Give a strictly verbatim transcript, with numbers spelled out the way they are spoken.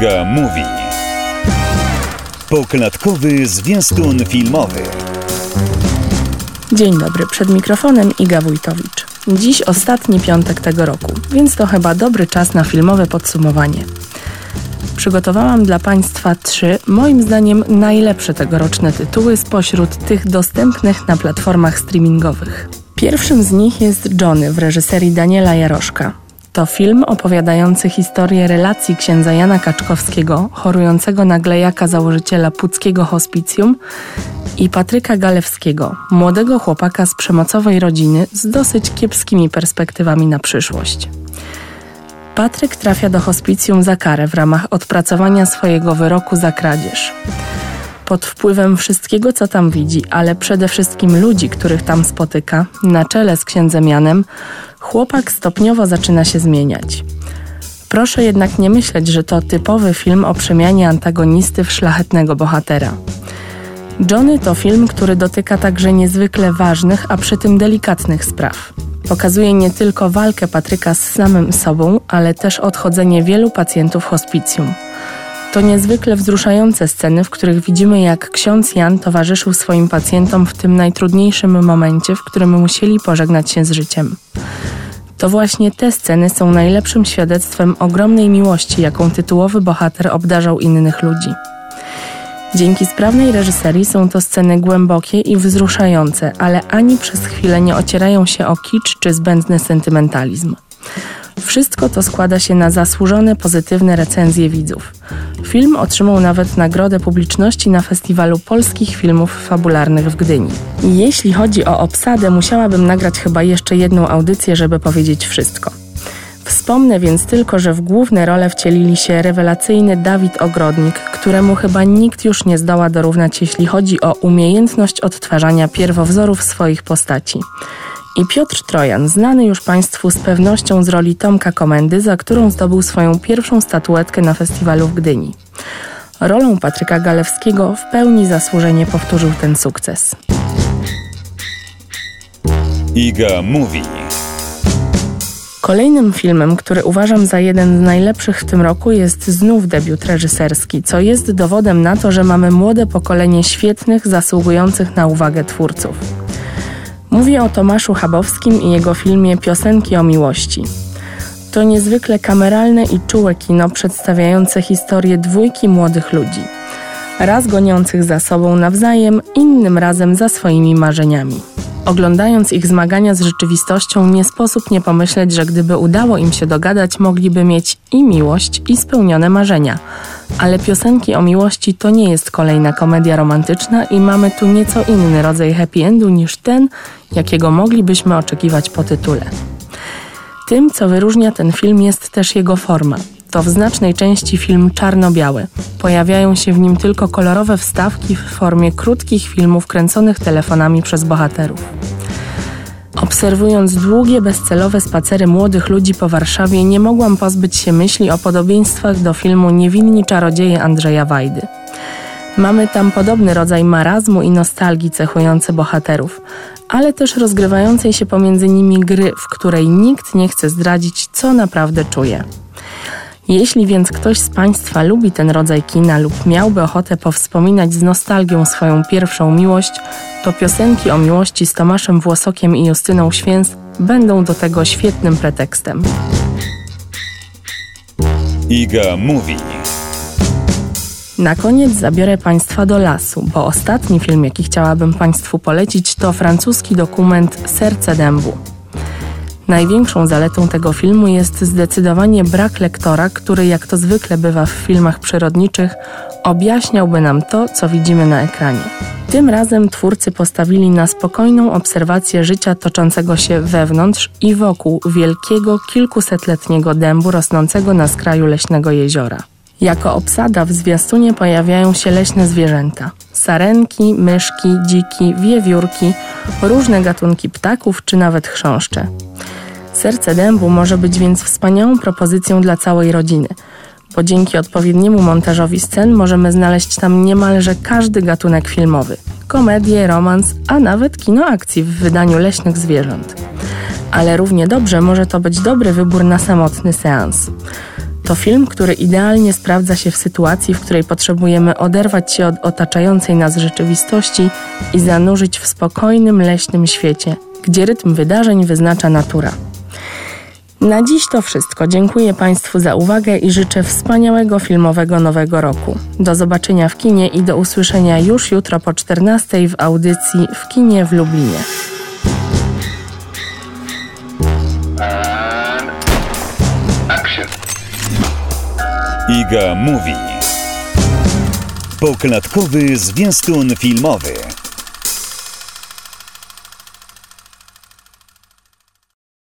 Iga Mówi. Poklatkowy zwiastun filmowy. Dzień dobry, przed mikrofonem Iga Wójtowicz. Dziś ostatni piątek tego roku, więc to chyba dobry czas na filmowe podsumowanie. Przygotowałam dla Państwa trzy, moim zdaniem, najlepsze tegoroczne tytuły spośród tych dostępnych na platformach streamingowych. Pierwszym z nich jest Johnny w reżyserii Daniela Jaroszka. To film opowiadający historię relacji księdza Jana Kaczkowskiego, chorującego na glejaka założyciela Puckiego Hospicjum, i Patryka Galewskiego, młodego chłopaka z przemocowej rodziny z dosyć kiepskimi perspektywami na przyszłość. Patryk trafia do hospicjum za karę w ramach odpracowania swojego wyroku za kradzież. Pod wpływem wszystkiego, co tam widzi, ale przede wszystkim ludzi, których tam spotyka, na czele z księdzem Janem, chłopak stopniowo zaczyna się zmieniać. Proszę jednak nie myśleć, że to typowy film o przemianie antagonisty w szlachetnego bohatera. Johnny to film, który dotyka także niezwykle ważnych, a przy tym delikatnych spraw. Pokazuje nie tylko walkę Patryka z samym sobą, ale też odchodzenie wielu pacjentów hospicjum. To niezwykle wzruszające sceny, w których widzimy, jak ksiądz Jan towarzyszył swoim pacjentom w tym najtrudniejszym momencie, w którym musieli pożegnać się z życiem. To właśnie te sceny są najlepszym świadectwem ogromnej miłości, jaką tytułowy bohater obdarzał innych ludzi. Dzięki sprawnej reżyserii są to sceny głębokie i wzruszające, ale ani przez chwilę nie ocierają się o kicz czy zbędny sentymentalizm. Wszystko to składa się na zasłużone, pozytywne recenzje widzów. Film otrzymał nawet nagrodę publiczności na Festiwalu Polskich Filmów Fabularnych w Gdyni. Jeśli chodzi o obsadę, musiałabym nagrać chyba jeszcze jedną audycję, żeby powiedzieć wszystko. Wspomnę więc tylko, że w główne role wcielili się rewelacyjny Dawid Ogrodnik, któremu chyba nikt już nie zdoła dorównać, jeśli chodzi o umiejętność odtwarzania pierwowzorów swoich postaci. I Piotr Trojan, znany już Państwu z pewnością z roli Tomka Komendy, za którą zdobył swoją pierwszą statuetkę na festiwalu w Gdyni. Rolą Patryka Galewskiego w pełni zasłużenie powtórzył ten sukces. Iga Mówi. Kolejnym filmem, który uważam za jeden z najlepszych w tym roku, jest znów debiut reżyserski, co jest dowodem na to, że mamy młode pokolenie świetnych, zasługujących na uwagę twórców. Mówię o Tomaszu Chabowskim i jego filmie Piosenki o miłości. To niezwykle kameralne i czułe kino przedstawiające historię dwójki młodych ludzi. Raz goniących za sobą nawzajem, innym razem za swoimi marzeniami. Oglądając ich zmagania z rzeczywistością, nie sposób nie pomyśleć, że gdyby udało im się dogadać, mogliby mieć i miłość, i spełnione marzenia. Ale Piosenki o miłości to nie jest kolejna komedia romantyczna i mamy tu nieco inny rodzaj happy endu niż ten, jakiego moglibyśmy oczekiwać po tytule. Tym, co wyróżnia ten film, jest też jego forma. To w znacznej części film czarno-biały. Pojawiają się w nim tylko kolorowe wstawki w formie krótkich filmów kręconych telefonami przez bohaterów. Obserwując długie, bezcelowe spacery młodych ludzi po Warszawie, nie mogłam pozbyć się myśli o podobieństwach do filmu Niewinni czarodzieje Andrzeja Wajdy. Mamy tam podobny rodzaj marazmu i nostalgii cechujące bohaterów, ale też rozgrywającej się pomiędzy nimi gry, w której nikt nie chce zdradzić, co naprawdę czuje. Jeśli więc ktoś z Państwa lubi ten rodzaj kina lub miałby ochotę powspominać z nostalgią swoją pierwszą miłość, to Piosenki o miłości z Tomaszem Włosokiem i Justyną Święs będą do tego świetnym pretekstem. Iga Mówi. Na koniec zabiorę Państwa do lasu, bo ostatni film, jaki chciałabym Państwu polecić, to francuski dokument Serce dębu. Największą zaletą tego filmu jest zdecydowanie brak lektora, który, jak to zwykle bywa w filmach przyrodniczych, objaśniałby nam to, co widzimy na ekranie. Tym razem twórcy postawili na spokojną obserwację życia toczącego się wewnątrz i wokół wielkiego, kilkusetletniego dębu rosnącego na skraju leśnego jeziora. Jako obsada w zwiastunie pojawiają się leśne zwierzęta. Sarenki, myszki, dziki, wiewiórki, różne gatunki ptaków czy nawet chrząszcze. Serce dębu może być więc wspaniałą propozycją dla całej rodziny, bo dzięki odpowiedniemu montażowi scen możemy znaleźć tam niemalże każdy gatunek filmowy. Komedię, romans, a nawet kino akcji w wydaniu leśnych zwierząt. Ale równie dobrze może to być dobry wybór na samotny seans. To To film, który idealnie sprawdza się w sytuacji, w której potrzebujemy oderwać się od otaczającej nas rzeczywistości i zanurzyć w spokojnym, leśnym świecie, gdzie rytm wydarzeń wyznacza natura. Na dziś to wszystko. Dziękuję Państwu za uwagę i życzę wspaniałego filmowego nowego roku. Do zobaczenia w kinie i do usłyszenia już jutro po czternastej w audycji W kinie w Lublinie. Iga Mówi. Poklatkowy zwiastun filmowy.